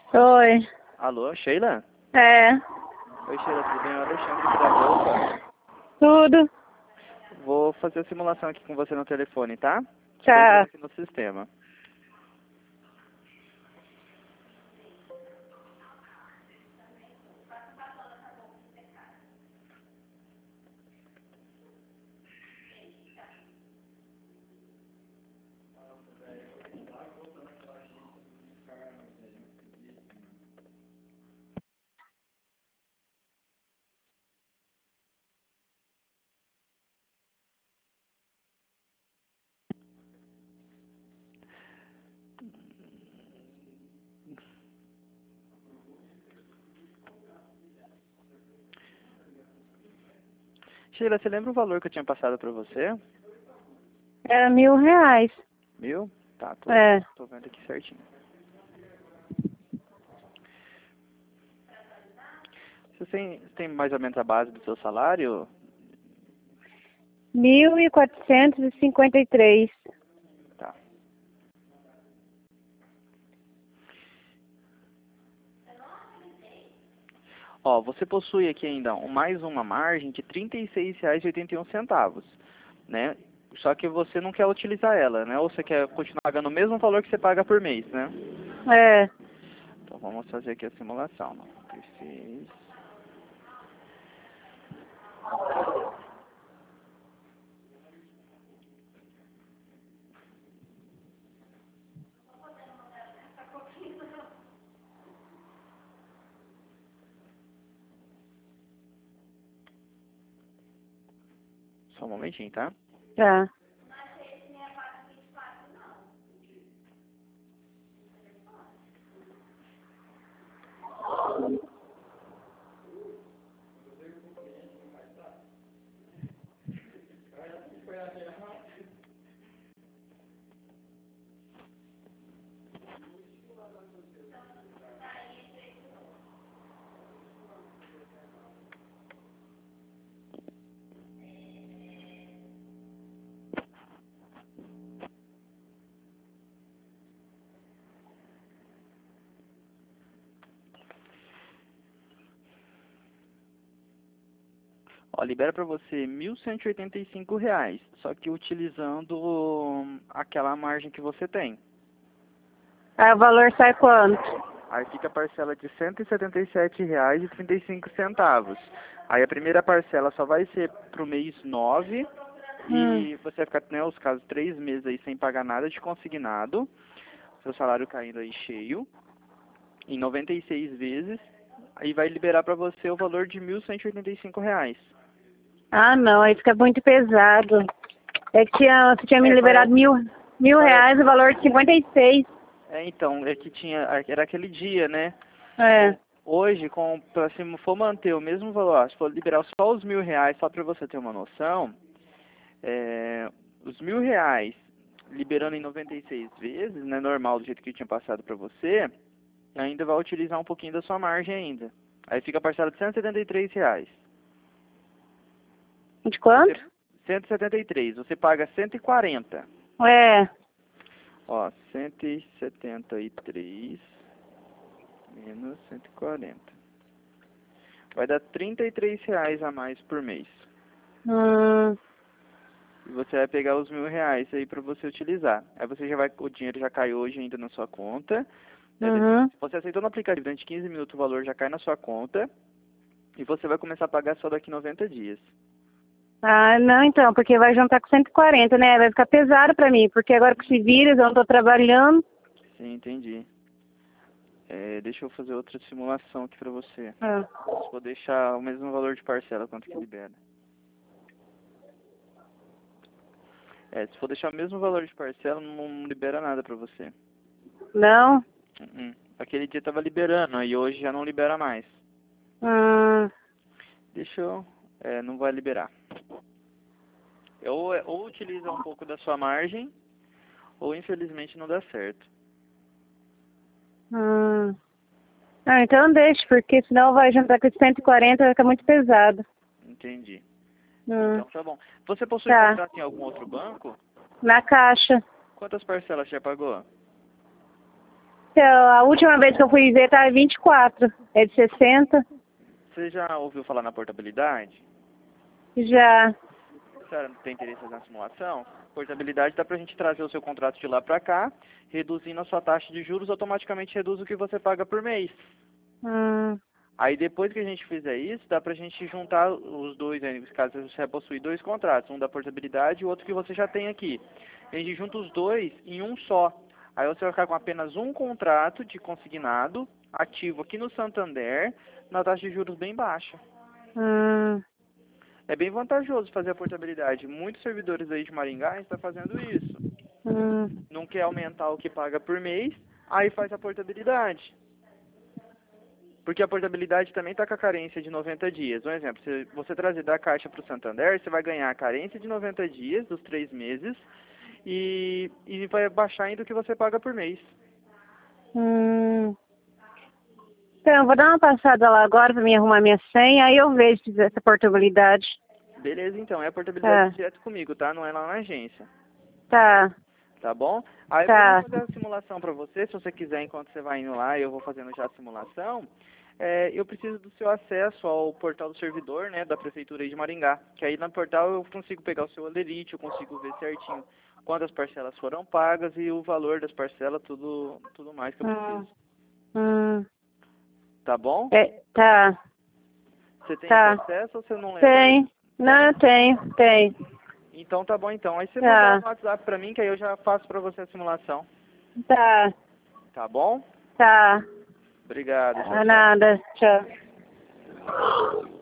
Oi. Alô, Sheila? É. Oi, Sheila, tudo bem? É o Alexandre aqui da Volta. Tudo? Vou fazer a simulação aqui com você no telefone, tá? Só tô entrando Tá. aqui no sistema. Sheila, você lembra o valor que eu tinha passado pra você? Era R$ 1.000. 1.000? Tá, É. tô vendo aqui certinho. Você tem mais ou menos a base do seu salário? 1.453. Tá. Ó, você possui aqui ainda mais uma margem de R$ 36,81, né? Só que você não quer utilizar ela, né? Ou você quer continuar pagando o mesmo valor que você paga por mês, né? É. Então vamos fazer aqui a simulação. 96. Só um momentinho, tá? Tá. Ó, libera pra você R$ 1.185, só que utilizando aquela margem que você tem. Aí o valor sai quanto? Aí fica a parcela de R$ 177,35. Aí a primeira parcela só vai ser pro mês 9 Hum. e você vai ficar, né, os casos 3 meses aí sem pagar nada de consignado, seu salário caindo aí cheio, em 96 vezes, aí vai liberar pra você o valor de R$ 1.185. Ah, não. Aí fica muito pesado. É que você tinha me É, liberado mil reais, o valor de 56. então, é que tinha, era aquele dia, né? É. Hoje, se for manter o mesmo valor, se for liberar só os R$ 1.000, só para você ter uma noção, os R$ 1.000 liberando em 96 vezes, né, normal do jeito que eu tinha passado para você, ainda vai utilizar um pouquinho da sua margem ainda. Aí fica a parcela de R$ 173. De quanto? 173, você paga 140. É. Ó, 173 menos 140. Vai dar R$ 33 a mais por mês. Hum. E você vai pegar os R$ 1.000 aí para você utilizar. Aí você já vai, o dinheiro já cai hoje ainda na sua conta. Né? Uhum. Se você aceitou no aplicativo durante 15 minutos, o valor já cai na sua conta. E você vai começar a pagar só daqui 90 dias. Ah, não, então, porque vai juntar com 140, né? Vai ficar pesado pra mim, porque agora com esse vírus eu não tô trabalhando. Sim, entendi. Deixa eu fazer outra simulação aqui para você. Ah. Se for deixar o mesmo valor de parcela, quanto que libera? Se for deixar o mesmo valor de parcela, não libera nada para você. Não? Aquele dia tava liberando, aí hoje já não libera mais. Hum. Deixa eu... não vai liberar. Ou utiliza um pouco da sua margem, ou infelizmente não dá certo. Hum. Ah, então deixa, porque senão vai juntar com 140, vai ficar muito pesado. Entendi. Hum. Então tá bom. Você possui Tá. contrato em algum outro banco? Na caixa. Quantas parcelas você já pagou? Então, a última vez que eu fui ver tá 24. É de 60? Você já ouviu falar na portabilidade? Já. A senhora não tem interesse na simulação? Portabilidade dá pra gente trazer o seu contrato de lá pra cá, reduzindo a sua taxa de juros, automaticamente reduz o que você paga por mês. Hum, Aí depois que a gente fizer isso, dá pra gente juntar os dois, né, nesse caso você vai possuir dois contratos, um da portabilidade e o outro que você já tem aqui. A gente junta os dois em um só. Aí você vai ficar com apenas um contrato de consignado, ativo aqui no Santander, na taxa de juros bem baixa. hum, É bem vantajoso fazer a portabilidade. Muitos servidores aí de Maringá estão fazendo isso. hum. Não quer aumentar o que paga por mês, aí faz a portabilidade. Porque a portabilidade também está com a carência de 90 dias. Um exemplo, se você trazer da Caixa para o Santander, você vai ganhar a carência de 90 dias, dos 3 meses, e vai baixar ainda o que você paga por mês. Hum. Então, eu vou dar uma passada lá agora pra mim arrumar minha senha, aí eu vejo essa portabilidade. Beleza, então. É a portabilidade Tá, direto comigo, tá? Não é lá na agência. tá, Tá bom? Aí pra mim tá. fazer a simulação para você, se você quiser, enquanto você vai indo lá, eu vou fazendo já a simulação. Eu preciso do seu acesso ao portal do servidor, né, da Prefeitura aí de Maringá. Que aí no portal eu consigo pegar o seu aderite, eu consigo ver certinho quantas parcelas foram pagas e o valor das parcelas, tudo mais que eu Hum, preciso. hum. Tá bom? Tá, Você tem esse tá. acesso ou você não lembra? Tem. Não, Tem? eu tenho, tem. Então tá bom então. Aí você manda lá Tá, no WhatsApp pra mim que aí eu já faço pra você a simulação. tá, Tá bom? tá. Obrigado. Tchau, tchau. Nada, tchau.